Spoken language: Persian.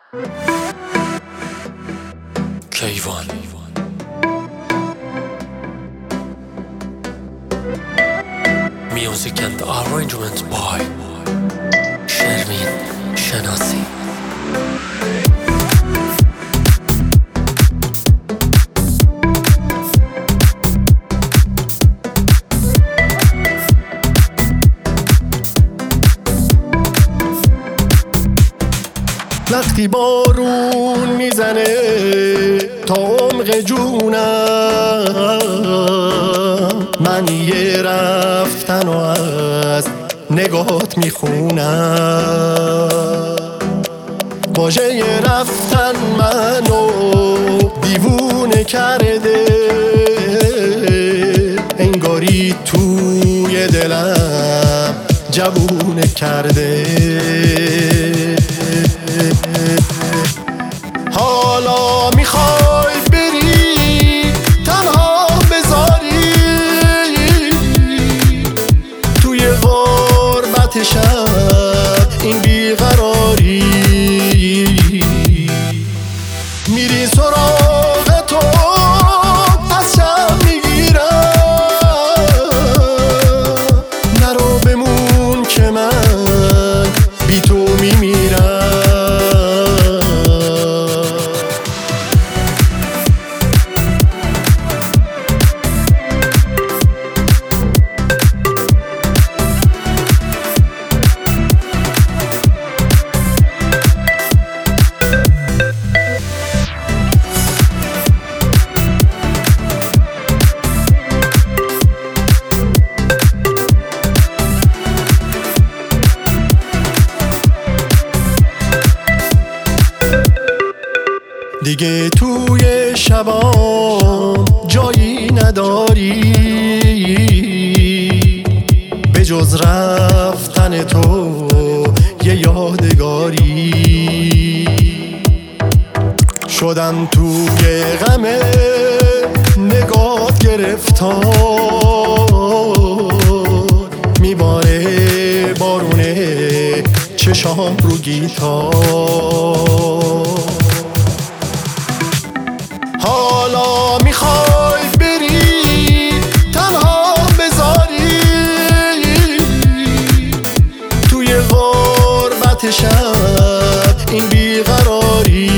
کیوان Music and arrangements by شرمین شناسی. وقتی بارون میزنه تا عمق جونم، من یه رفتن و از نگاهات میخونم. واژه یه رفتن منو دیوونه کرده، انگاری توی دلم جوونه کرده. حالا میخوای بری تنها بذاری توی غربت شب این بیقراری، میری سراغ تو از شب میگیرم، نرو بمون که من بی تو میمیرم. دیگه توی شبام جایی نداری به جز رفتن تو یه یادگاری. شدم توی غم نگات گرفتار، میباره بارونه چشام رو گیتار. حالا میخوای بری تنها بذاری توی غربت شب این بیقراری،